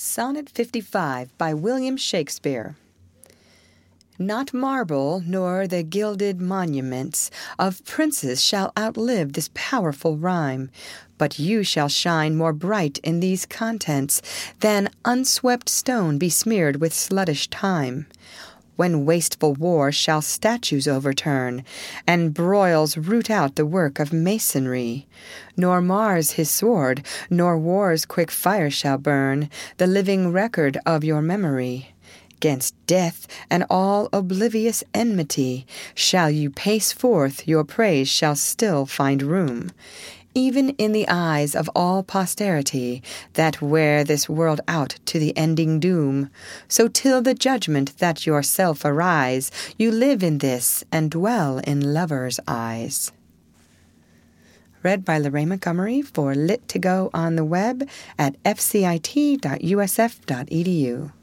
Sonnet 55 by William Shakespeare. Not marble nor the gilded monuments of princes shall outlive this powerful rhyme, but you shall shine more bright in these contents than unswept stone besmeared with sluttish time. When wasteful war shall statues overturn, and broils root out the work of masonry, nor Mars his sword, nor war's quick fire shall burn the living record of your memory. 'Gainst death and all oblivious enmity shall you pace forth, your praise shall still find room, even in the eyes of all posterity that wear this world out to the ending doom. So till the judgment that yourself arise, you live in this and dwell in lovers' eyes. Read by Lorraine Montgomery for Lit2Go on the web at fcit.usf.edu.